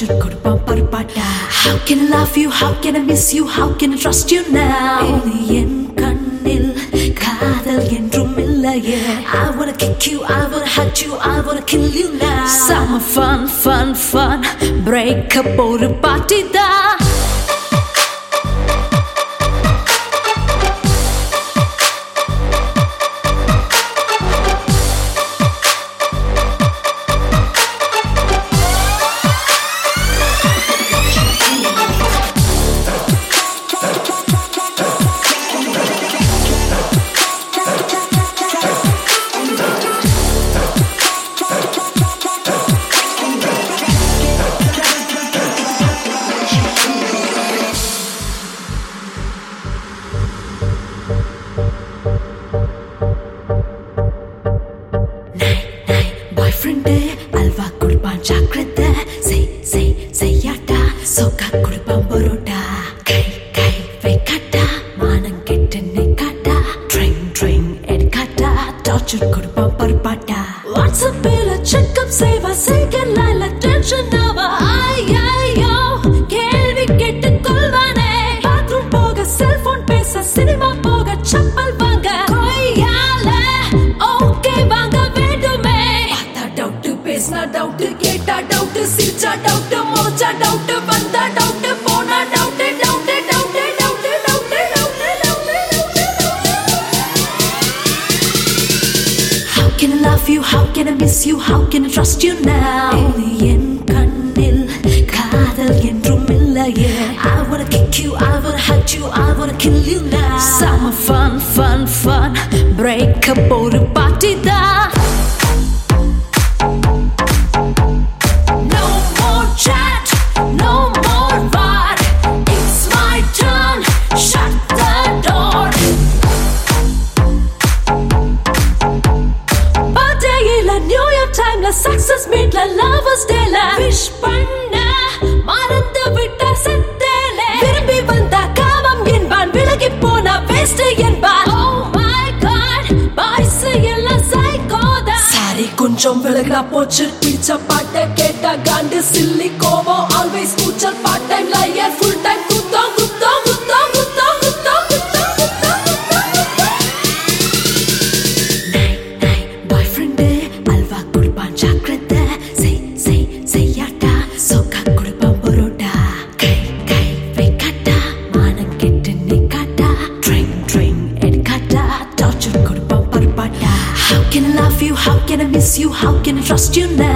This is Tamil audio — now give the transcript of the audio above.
torture கொடுப்பான் பரப்பாட்டா. How can I love you, how can I miss you, how can I trust you now? என் கண்ணில் காதல் என்றும் இல்லையே. I wanna kick you, I wanna hug you, I wanna kill you now. Summer fun, fun, fun, break up ஒரு party தான். அல்வா குடுப்பான் சாக்ரத செய்யாட்டா சோக்கா குடுப்பான் பரோட்டா கை கை வைக்காட்டா மானம் கெட்டு நிக்காட்டா ட்ரிங் எடுக்காட்டா டார்ச்சர் குடுப்பான் பரப்பாட்டா வாட்ஸ்அப்பில் செக்அப் செய்வா செய்யல டென்ஷன் ஆவா ஐயோ கேள்வி கேட்டு கொள்வானே பாத்ரூம் போக செல்போன் பேச சினிமா போக செப்பல் வாங்க கொய்யால ஓகே வாங்க வேண்டுமே பேசினா டவுட் கேட்டா டவுட் சிரிச்சா டவுட் மோச்சா டவுட் வந்தா டவுட் போனா doubt How can I love you, how can I miss you, how can I trust you now? என் கண்ணில் காதல் என்றும் இல்லையே. I wanna kick you, I wanna hug you, I wanna kill you now. Summer fun, fun, fun, break up ஒரு party தான். Success meet la lovers day la wish panna marandhu vitta settele virumbi vanda kavam enban vilagi pona waste enban oh my god boys ella psycho da sari konjam vilagna pochu picha patta ketta gandu silly kovo always kuchal part time liar full time kutto செய்யாட்டா சோக்கா குடுப்பான் parotta கை கை வைக்காட்டா மானம் கெட்டு நிக்காட்டா ட்ரிங் எடுக்காட்டா டார்ச்சர் கொடுப்பான் பரப்பாட்டா How can I love you, how can I miss you, how can I trust you now?